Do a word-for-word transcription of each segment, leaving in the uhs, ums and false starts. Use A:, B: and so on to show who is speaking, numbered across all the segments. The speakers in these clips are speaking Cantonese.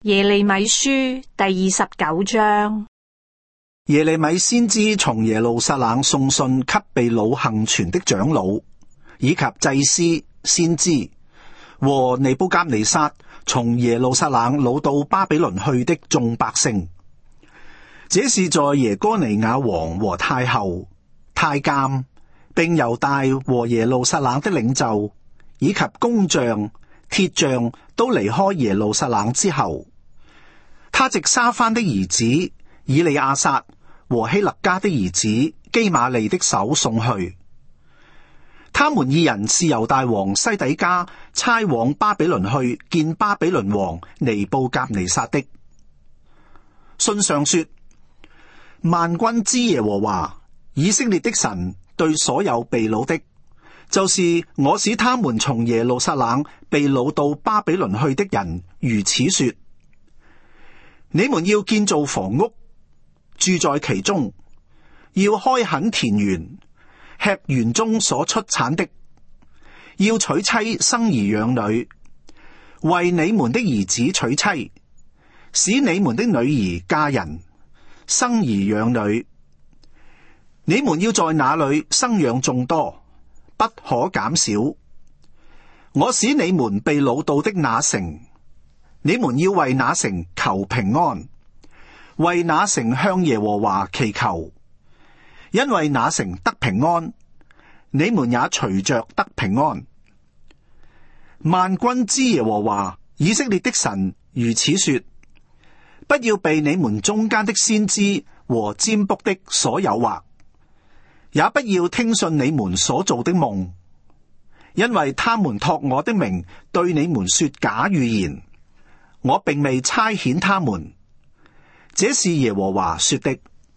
A: 耶利米書第二十九章。
B: 耶利米先知從耶路撒冷送信給被擄幸存的長老，以及祭司、先知和尼布甲尼撒從耶路撒冷擄到巴比倫去的眾百姓。這是在耶哥尼雅王和太后、太監，並猶大和耶路撒冷的領袖，以及工匠、鐵匠都離開耶路撒冷之後，他藉沙番的兒子以利亞撒和希勒家的兒子基瑪利的手送去。他們二人是猶大王西底家差往巴比倫去見巴比倫王尼布甲尼撒的。信上說：萬軍之耶和華以色列的神對所有被擄的，就是我使他們從耶路撒冷被擄到巴比倫去的人，如此說：你們要建造房屋，住在其中，要開墾田園，吃園中所出產的，要娶妻生兒養女，為你們的兒子娶妻，使你們的女兒嫁人，生兒養女。你們要在那裏生養眾多，不可減少。我使你們被擄到的那城，你們要為那城求平安，為那城向耶和華祈求，因為那城得平安，你們也隨着得平安。萬軍之耶和華以色列的神如此說：不要被你們中間的先知和占卜的所誘惑，也不要聽信你們所做的夢，因為他們託我的名對你們說假預言，我並未差遣他們。這是耶和華說的。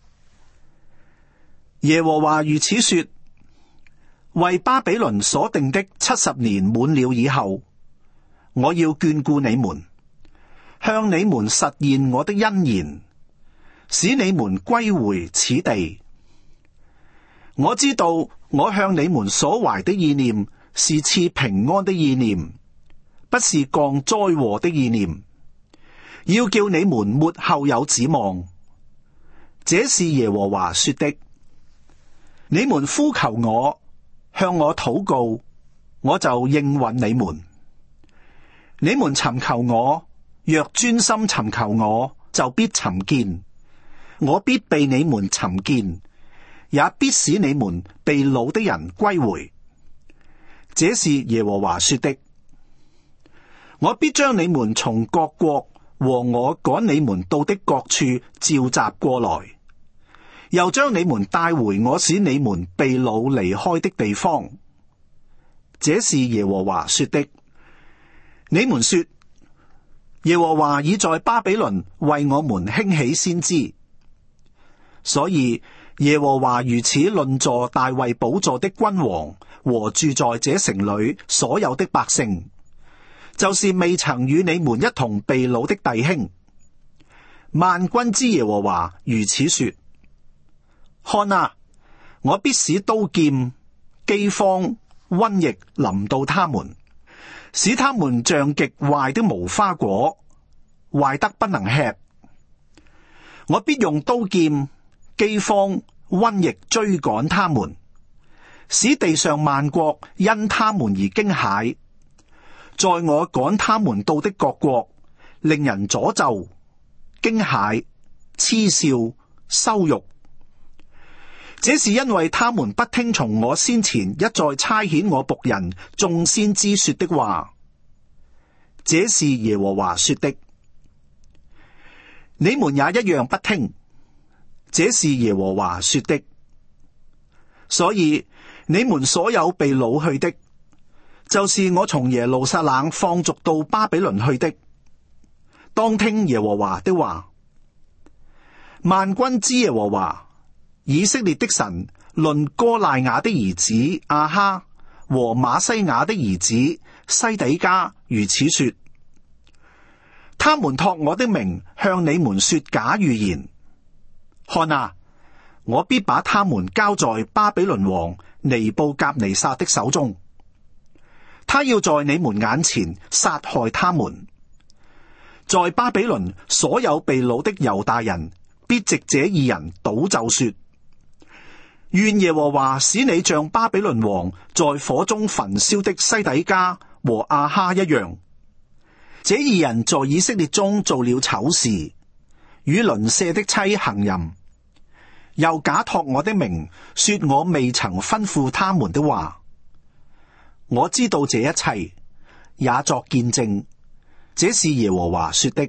B: 耶和華如此說：為巴比倫所定的七十年滿了以後，我要眷顧你們，向你們實現我的恩言，使你們歸回此地。我知道我向你們所懷的意念是賜平安的意念，不是降災禍的意念，要叫你們末後有指望。這是耶和華說的。你們呼求我，向我禱告，我就應允你們。你們尋求我，若專心尋求我，就必尋見。我必被你們尋見，也必使你們被擄的人歸回。這是耶和華說的。我必將你們從各國和我趕你們到的各處召集過來，又將你們帶回我使你們被擄離開的地方。這是耶和華說的。你們說：耶和華已在巴比倫為我們興起先知，所以耶和華如此論坐大衛寶座的君王和住在這城裏所有的百姓，就是未曾與你們一同被擄的弟兄。萬軍之耶和華如此說：看啊，我必使刀劍、饑荒、瘟疫臨到他們，使他們像極壞的無花果，壞得不能吃。我必用刀劍、饑荒、瘟疫追趕他們，使地上萬國因他們而驚駭。在我趕他們到的各國，令人詛咒、驚駭、嗤笑、羞辱。這是因為他們不聽從我先前一再差遣我僕人眾先知說的話。這是耶和華說的。你們也一樣不聽。這是耶和華說的。所以你們所有被擄去的，就是我從耶路撒冷放逐到巴比倫去的，當聽耶和華的話。萬軍之耶和華以色列的神論歌賴雅的兒子亞哈和瑪西雅的兒子西底家如此說：他們託我的名向你們說假預言，看啊，我必把他們交在巴比倫王尼布甲尼撒的手中，他要在你們眼前殺害他們。 在巴比倫所有被擄的猶大人必藉這二人賭咒說：願耶和華使你像巴比倫王在火中焚燒的西底家和亞哈一樣。這二人在以色列中做了醜事，與鄰舍的妻行淫，又假託我的名，說我未曾吩咐他們的話。我知道這一切，也作見證，這是耶和華說的。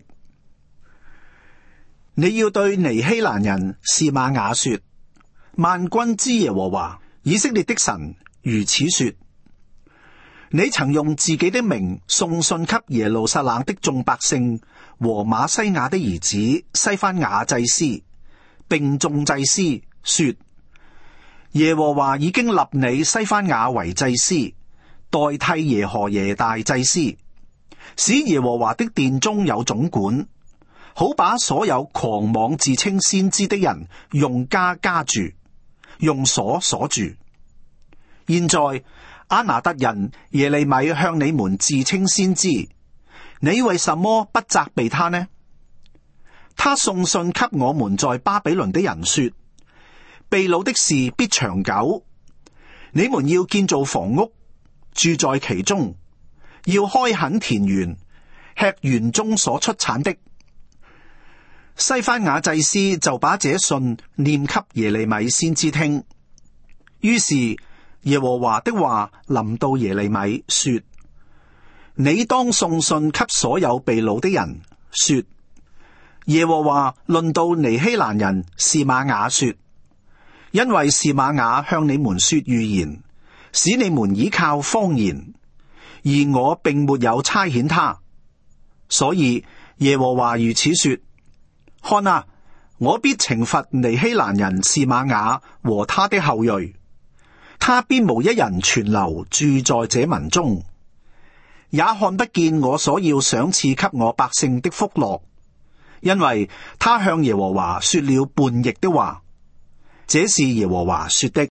B: 你要對尼希蘭人示瑪雅說：萬軍之耶和華以色列的神如此說：你曾用自己的名送信給耶路撒冷的眾百姓和瑪西雅的兒子西番雅祭司，並眾祭司說：耶和華已經立你西番雅為祭司，代替耶何耶大祭司，使耶和華的殿中有總管，好把所有狂妄自稱先知的人用枷枷住，用鎖鎖住。現在阿拿特人耶利米向你們自稱先知，你為什麼不責備他呢？他送信給我們在巴比倫的人說：被擄的事必長久，你們要建造房屋，住在其中，要開墾田園，吃園中所出產的。西番雅祭司就把這信念給耶利米先知聽，於是耶和華的話臨到耶利米說：你當送信給所有被擄的人說：耶和華論到尼希蘭人示瑪雅說，因為示瑪雅向你們說預言，使你們倚靠謊言，而我並沒有差遣他，所以耶和華如此說：看啊，我必懲罰尼希蘭人示瑪雅和他的後裔，他必無一人存留住在這民中，也看不見我所要賞賜給我百姓的福樂，因為他向耶和華說了叛逆的話。這是耶和華說的。